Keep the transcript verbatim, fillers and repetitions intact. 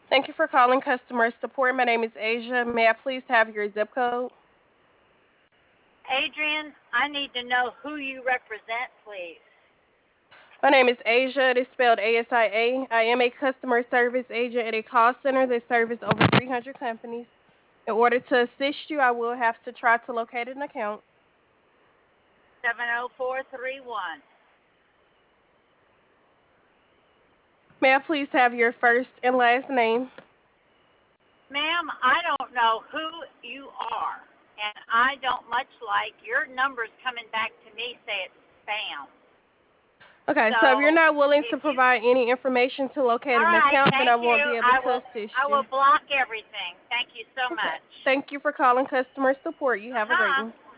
Thank you for calling customer support. My name is Asia. May I please have your zip code? Adrian, I need to know who you represent, please. My name is Asia. It is spelled A S I A. I am a customer service agent at a call center that serves over three hundred companies. In order to assist you, I will have to try to locate an account. seven oh four three one. May I please have your first and last name? Ma'am, I don't know who you are, and I don't much like your numbers coming back to me say it's spam. Okay, so if you're So not willing if to you, provide any information to locate all an right, account, then I thank won't you. be able I to will, assist I you. will block everything. Thank you so Okay. much. Thank you for calling customer support. You Uh have a great huh. one.